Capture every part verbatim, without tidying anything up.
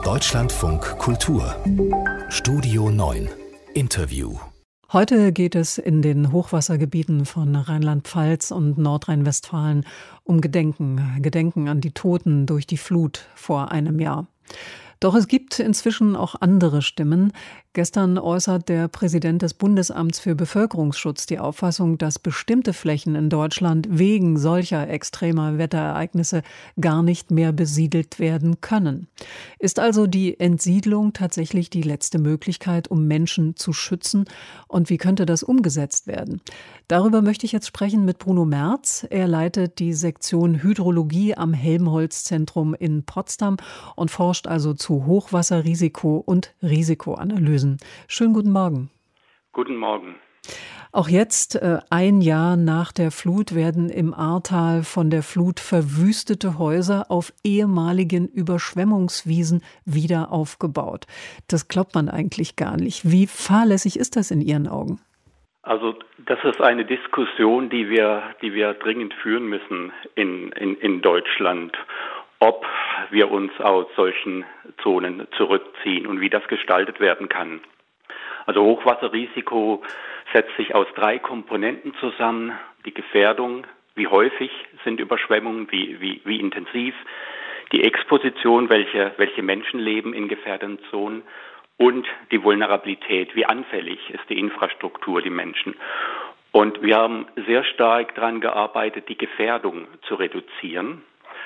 Deutschlandfunk Kultur Studio neun Interview. Heute geht es in den Hochwassergebieten von Rheinland-Pfalz und Nordrhein-Westfalen um Gedenken, Gedenken an die Toten durch die Flut vor einem Jahr. Doch es gibt inzwischen auch andere Stimmen. Gestern äußert der Präsident des Bundesamts für Bevölkerungsschutz die Auffassung, dass bestimmte Flächen in Deutschland wegen solcher extremer Wetterereignisse gar nicht mehr besiedelt werden können. Ist also die Entsiedlung tatsächlich die letzte Möglichkeit, um Menschen zu schützen? Und wie könnte das umgesetzt werden? Darüber möchte ich jetzt sprechen mit Bruno Merz. Er leitet die Sektion Hydrologie am Helmholtz-Zentrum in Potsdam und forscht also zu Hochwasserrisiko und Risikoanalysen. Schönen guten Morgen. Guten Morgen. Auch jetzt, äh, ein Jahr nach der Flut, werden im Ahrtal von der Flut verwüstete Häuser auf ehemaligen Überschwemmungswiesen wieder aufgebaut. Das glaubt man eigentlich gar nicht. Wie fahrlässig ist das in Ihren Augen? Also das ist eine Diskussion, die wir, die wir dringend führen müssen in, in, in Deutschland, ob wir uns aus solchen Zonen zurückziehen und wie das gestaltet werden kann. Also Hochwasserrisiko setzt sich aus drei Komponenten zusammen: die Gefährdung, wie häufig sind Überschwemmungen, wie, wie, wie intensiv, die Exposition, welche, welche Menschen leben in gefährdeten Zonen, und die Vulnerabilität, wie anfällig ist die Infrastruktur, die Menschen. Und wir haben sehr stark daran gearbeitet, die Gefährdung zu reduzieren,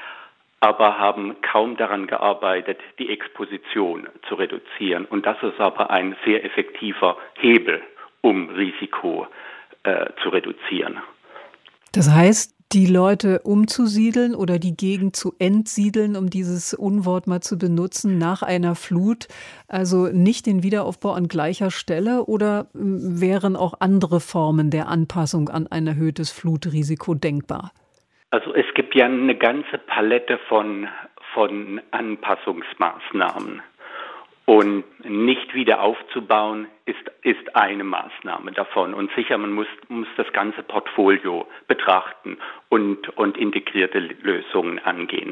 aber haben kaum daran gearbeitet, die Exposition zu reduzieren. Und das ist aber ein sehr effektiver Hebel, um Risiko äh, zu reduzieren. Das heißt, die Leute umzusiedeln oder die Gegend zu entsiedeln, um dieses Unwort mal zu benutzen, nach einer Flut, also nicht den Wiederaufbau an gleicher Stelle, oder wären auch andere Formen der Anpassung an ein erhöhtes Flutrisiko denkbar? Also es gibt ja eine ganze Palette von, von Anpassungsmaßnahmen. Und nicht wieder aufzubauen ist, ist eine Maßnahme davon. Und sicher, man muss, muss das ganze Portfolio betrachten und, und integrierte Lösungen angehen.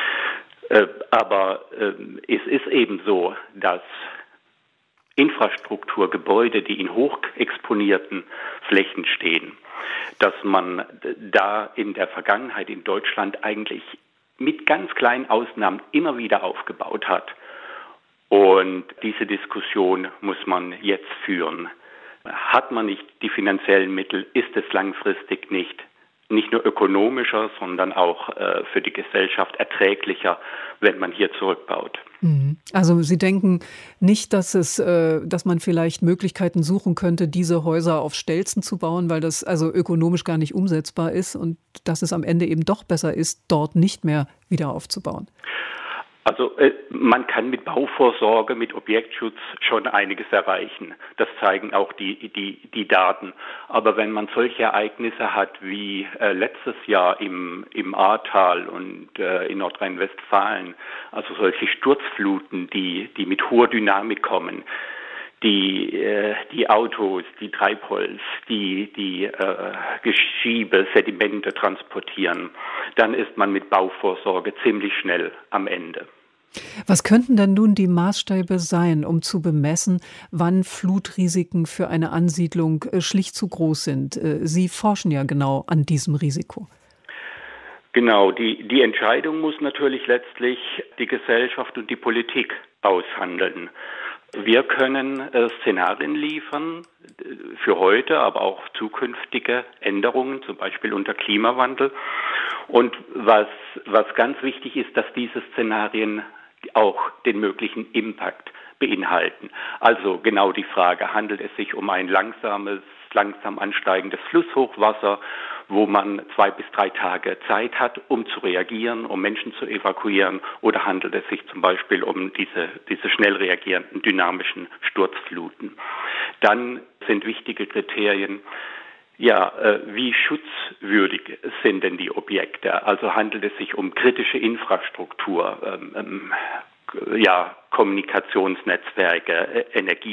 Äh, aber äh, es ist eben so, dass Infrastrukturgebäude, die in hochexponierten Flächen stehen, dass man da in der Vergangenheit in Deutschland eigentlich mit ganz kleinen Ausnahmen immer wieder aufgebaut hat. Und diese Diskussion muss man jetzt führen. Hat man nicht die finanziellen Mittel, ist es langfristig nicht, nicht nur ökonomischer, sondern auch äh, für die Gesellschaft erträglicher, wenn man hier zurückbaut. Also Sie denken nicht, dass es, äh, dass man vielleicht Möglichkeiten suchen könnte, diese Häuser auf Stelzen zu bauen, weil das also ökonomisch gar nicht umsetzbar ist und dass es am Ende eben doch besser ist, dort nicht mehr wieder aufzubauen? Also äh, man kann mit Bauvorsorge, mit Objektschutz schon einiges erreichen. Das zeigen auch die, die, die Daten. Aber wenn man solche Ereignisse hat wie äh, letztes Jahr im, im Ahrtal und äh, in Nordrhein-Westfalen, also solche Sturzfluten, die, die mit hoher Dynamik kommen, die, äh, die Autos, die Treibholz, die, die äh, Geschiebe, Sedimente transportieren, dann ist man mit Bauvorsorge ziemlich schnell am Ende. Was könnten denn nun die Maßstäbe sein, um zu bemessen, wann Flutrisiken für eine Ansiedlung schlicht zu groß sind? Sie forschen ja genau an diesem Risiko. Genau, die, die Entscheidung muss natürlich letztlich die Gesellschaft und die Politik aushandeln. Wir können äh, Szenarien liefern äh, für heute, aber auch zukünftige Änderungen, zum Beispiel unter Klimawandel. Und was, was ganz wichtig ist, dass diese Szenarien auch den möglichen Impact beinhalten. Also genau die Frage, handelt es sich um ein langsames, langsam ansteigendes Flusshochwasser, wo man zwei bis drei Tage Zeit hat, um zu reagieren, um Menschen zu evakuieren, oder handelt es sich zum Beispiel um diese, diese schnell reagierenden dynamischen Sturzfluten? Dann sind wichtige Kriterien, ja, äh, wie schutzwürdig sind denn die Objekte? Also handelt es sich um kritische Infrastruktur, ähm, ähm, ja, Kommunikationsnetzwerke, äh,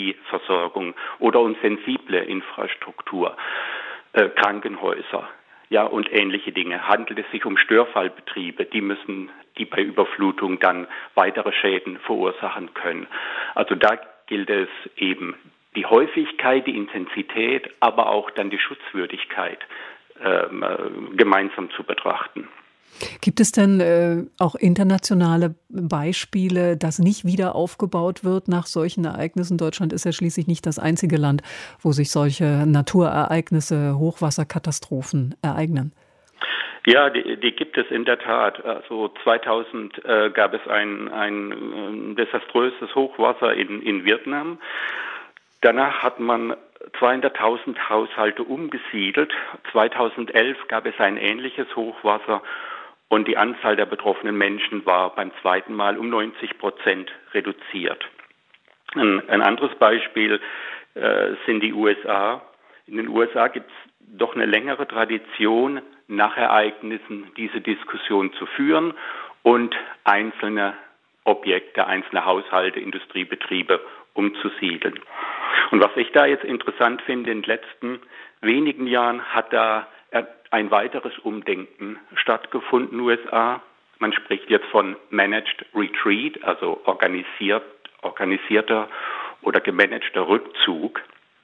Energieversorgung oder um sensible Infrastruktur, äh, Krankenhäuser. Ja, und ähnliche Dinge. Handelt es sich um Störfallbetriebe, die müssen, die bei Überflutung dann weitere Schäden verursachen können. Also da gilt es eben, die Häufigkeit, die Intensität, aber auch dann die Schutzwürdigkeit ähm, gemeinsam zu betrachten. Gibt es denn äh, auch internationale Beispiele, dass nicht wieder aufgebaut wird nach solchen Ereignissen? Deutschland ist ja schließlich nicht das einzige Land, wo sich solche Naturereignisse, Hochwasserkatastrophen ereignen. Ja, die, die gibt es in der Tat. Also zweitausend äh, gab es ein, ein äh, desaströses Hochwasser in, in Vietnam. Danach hat man zweihunderttausend Haushalte umgesiedelt. zweitausendelf gab es ein ähnliches Hochwasser. Und die Anzahl der betroffenen Menschen war beim zweiten Mal um neunzig Prozent reduziert. Ein, ein anderes Beispiel äh, sind die U S A. In den U S A gibt es doch eine längere Tradition, nach Ereignissen diese Diskussion zu führen und einzelne Objekte, einzelne Haushalte, Industriebetriebe umzusiedeln. Und was ich da jetzt interessant finde, in den letzten wenigen Jahren hat da ein weiteres Umdenken stattgefunden in den U S A. Man spricht jetzt von Managed Retreat, also organisiert, organisierter oder gemanagter Rückzug.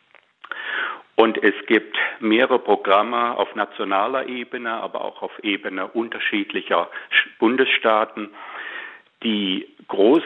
Und es gibt mehrere Programme auf nationaler Ebene, aber auch auf Ebene unterschiedlicher Bundesstaaten, die groß,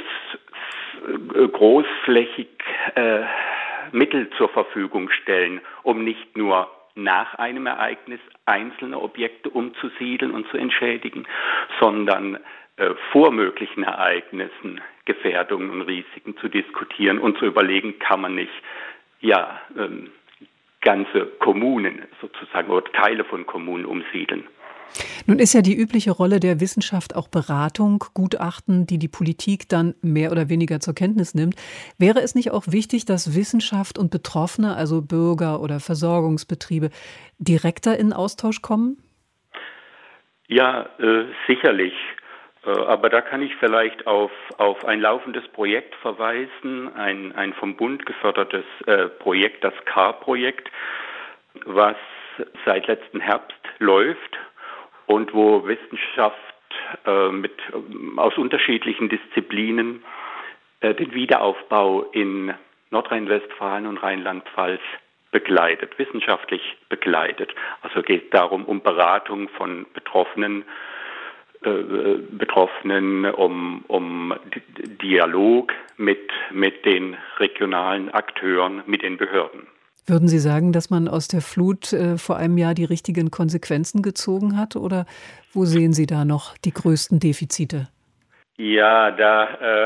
großflächig äh, Mittel zur Verfügung stellen, um nicht nur nach einem Ereignis einzelne Objekte umzusiedeln und zu entschädigen, sondern äh, vor möglichen Ereignissen Gefährdungen und Risiken zu diskutieren und zu überlegen, kann man nicht ja ähm, ganze Kommunen sozusagen oder Teile von Kommunen umsiedeln. Nun ist ja die übliche Rolle der Wissenschaft auch Beratung, Gutachten, die die Politik dann mehr oder weniger zur Kenntnis nimmt. Wäre es nicht auch wichtig, dass Wissenschaft und Betroffene, also Bürger oder Versorgungsbetriebe, direkter in Austausch kommen? Ja, äh, sicherlich. Äh, aber da kann ich vielleicht auf, auf ein laufendes Projekt verweisen, ein, ein vom Bund gefördertes äh, Projekt, das C A R-Projekt, was seit letzten Herbst läuft. Und wo Wissenschaft äh, mit, äh, aus unterschiedlichen Disziplinen äh, den Wiederaufbau in Nordrhein-Westfalen und Rheinland-Pfalz begleitet, wissenschaftlich begleitet. Also geht darum um Beratung von Betroffenen, äh, Betroffenen, um, um Dialog mit, mit den regionalen Akteuren, mit den Behörden. Würden Sie sagen, dass man aus der Flut äh, vor einem Jahr die richtigen Konsequenzen gezogen hat? Oder wo sehen Sie da noch die größten Defizite? Ja, da, äh,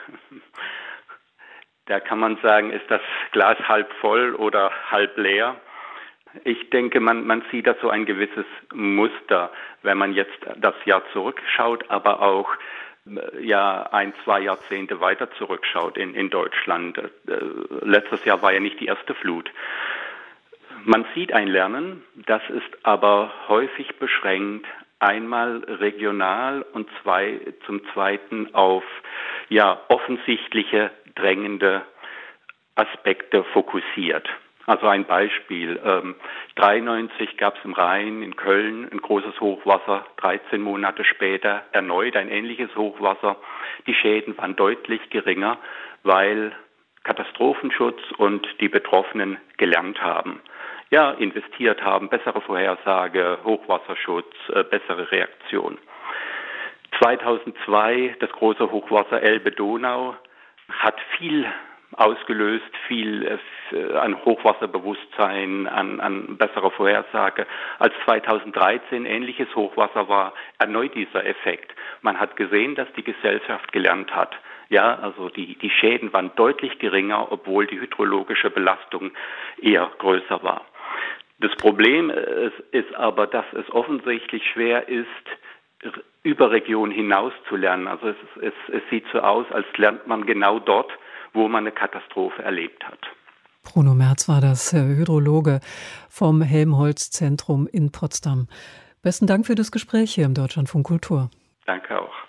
da kann man sagen, ist das Glas halb voll oder halb leer. Ich denke, man, man sieht da so ein gewisses Muster, wenn man jetzt das Jahr zurückschaut, aber auch ja ein, zwei Jahrzehnte weiter zurückschaut in, in Deutschland. Äh, letztes Jahr war ja nicht die erste Flut. Man sieht ein Lernen, das ist aber häufig beschränkt, einmal regional und zwei, zum Zweiten auf ja offensichtliche, drängende Aspekte fokussiert. Also ein Beispiel, ähm, dreiundneunzig gab es im Rhein in Köln ein großes Hochwasser, dreizehn Monate später erneut ein ähnliches Hochwasser. Die Schäden waren deutlich geringer, weil Katastrophenschutz und die Betroffenen gelernt haben. Ja, investiert haben, bessere Vorhersage, Hochwasserschutz, äh, bessere Reaktion. zweitausendzwei, das große Hochwasser Elbe-Donau, hat viel ausgelöst, viel äh, an Hochwasserbewusstsein, an, an besserer Vorhersage. Als zweitausenddreizehn ähnliches Hochwasser war, erneut dieser Effekt. Man hat gesehen, dass die Gesellschaft gelernt hat. Ja, also die, die Schäden waren deutlich geringer, obwohl die hydrologische Belastung eher größer war. Das Problem ist, ist aber, dass es offensichtlich schwer ist, über Regionen hinaus zu lernen. Also es, es, es sieht so aus, als lernt man genau dort, wo man eine Katastrophe erlebt hat. Bruno Merz war das, Hydrologe vom Helmholtz-Zentrum in Potsdam. Besten Dank für das Gespräch hier im Deutschlandfunk Kultur. Danke auch.